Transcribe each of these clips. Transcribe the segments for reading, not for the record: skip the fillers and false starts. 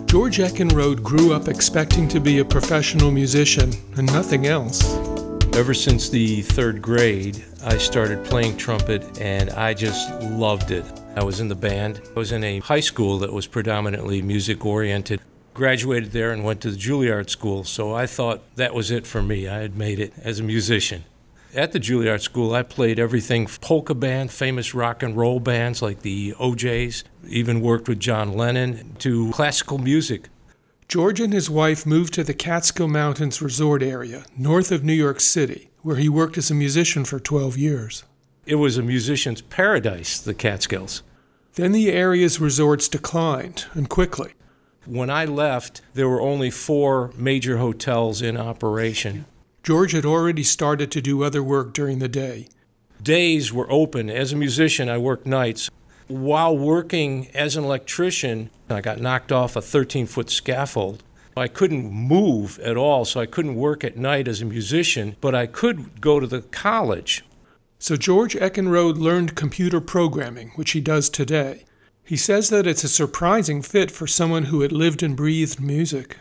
George Eckenrode grew up expecting to be a professional musician and nothing else. Ever since the third grade, I started playing trumpet, and I just loved it. I was in the band. I was in a high school that was predominantly music-oriented. Graduated there and went to the Juilliard School, so I thought that was it for me. I had made it as a musician. At the Juilliard School, I played everything polka band, famous rock and roll bands like the O'Jays, even worked with John Lennon, to classical music. George and his wife moved to the Catskill Mountains resort area, north of New York City, where he worked as a musician for 12 years. It was a musician's paradise, the Catskills. Then the area's resorts declined, and quickly. When I left, there were only 4 major hotels in operation. George had already started to do other work during the day. Days were open. As a musician, I worked nights. While working as an electrician, I got knocked off a 13-foot scaffold. I couldn't move at all, so I couldn't work at night as a musician, but I could go to the college. So George Eckenrode learned computer programming, which he does today. He says that it's a surprising fit for someone who had lived and breathed music.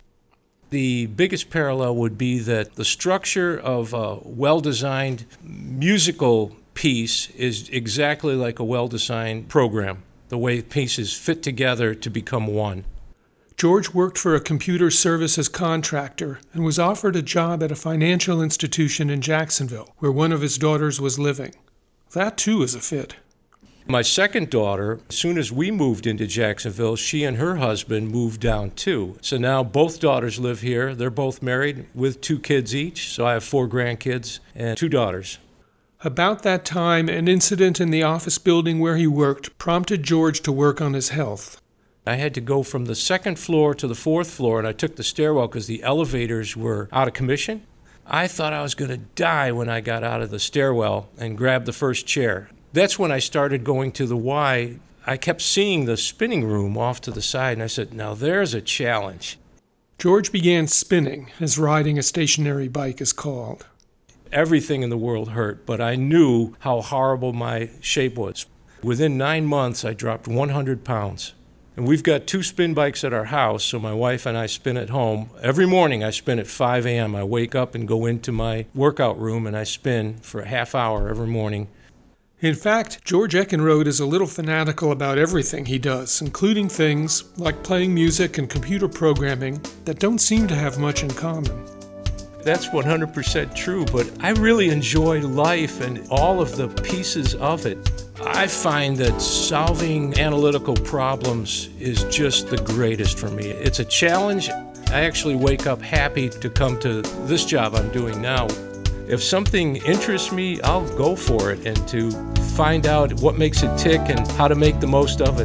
The biggest parallel would be that the structure of a well-designed musical piece is exactly like a well-designed program, the way pieces fit together to become one. George worked for a computer services contractor and was offered a job at a financial institution in Jacksonville, where one of his daughters was living. That, too, is a fit. My second daughter, as soon as we moved into Jacksonville, she and her husband moved down too. So now both daughters live here. They're both married with 2 kids each. So I have 4 grandkids and 2 daughters. About that time, an incident in the office building where he worked prompted George to work on his health. I had to go from the 2nd floor to the 4th floor, and I took the stairwell because the elevators were out of commission. I thought I was going to die when I got out of the stairwell and grabbed the first chair. That's when I started going to the Y. I kept seeing the spinning room off to the side, and I said, now there's a challenge. George began spinning, as riding a stationary bike is called. Everything in the world hurt, but I knew how horrible my shape was. Within 9 months, I dropped 100 pounds. And we've got 2 spin bikes at our house, so my wife and I spin at home. Every morning I spin at 5 a.m. I wake up and go into my workout room, and I spin for a half hour every morning. In fact, George Eckenrode is a little fanatical about everything he does, including things like playing music and computer programming that don't seem to have much in common. That's 100% true, but I really enjoy life and all of the pieces of it. I find that solving analytical problems is just the greatest for me. It's a challenge. I actually wake up happy to come to this job I'm doing now. If something interests me, I'll go for it, and to find out what makes it tick and how to make the most of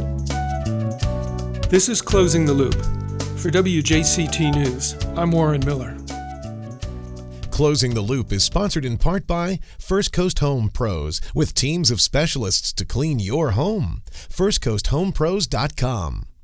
it. This is Closing the Loop. For WJCT News, I'm Warren Miller. Closing the Loop is sponsored in part by First Coast Home Pros, with teams of specialists to clean your home. FirstCoastHomePros.com.